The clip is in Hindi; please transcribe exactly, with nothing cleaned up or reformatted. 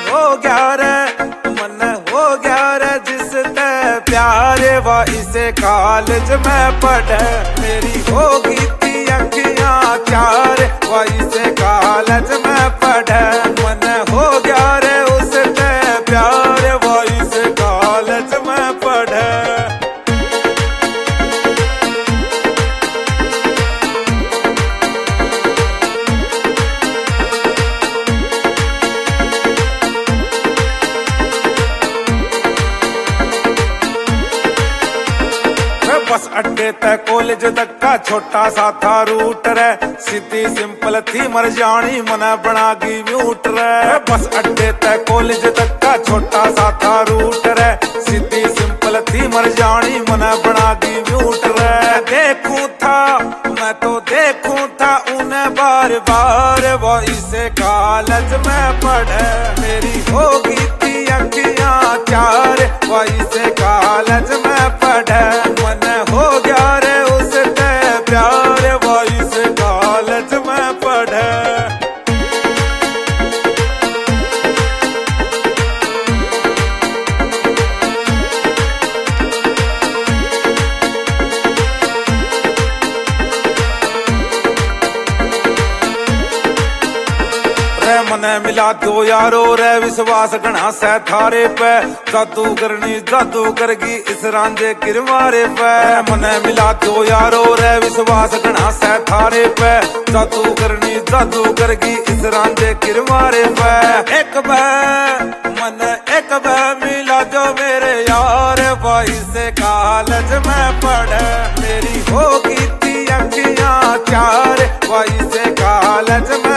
हो गया रे मन हो गया रे जिससे प्यार वा इसे कॉलेज में पढ़े मेरी होगी थी अखियां चार वा इसे कॉलेज में पढ़े मन हो गया रे उससे प्यार वा इसे कॉलेज में पढ़े। बस अड्डे तक कॉलेज तक का छोटा सा था रूट रे सीधी सिंपल थी मर जानी मना बना गी म्यूट रे बस अड्डे तक कॉलेज तक का छोटा सा था रूट रे सीधी सिंपल थी मर जानी मना बना गी म्यूट रे देखूं था मैं तो देखूं था उन्हें बार बार वो इसे कॉलेज में पढ़े मेरी होगी थी अखियां चार वो इसे कॉलेज में पढ़े मन हो गया रे उससे प्यार वो इसे कॉलेज में पढ़े। मने मिला दो यारो रे विश्वास घना से थारे पे जादू करनी जादू करगी इस रांझे किरमारे पे मने मिला दो यारो रे विश्वास घना से थारे पे जादू करनी जादू करगी इस रांझे किरमारे पे एक बार मन एक बार मिला जो मेरे यार भाई से कॉलेज में पढ़े मेरी होगी थी अखियां चार भाई से कॉलेज में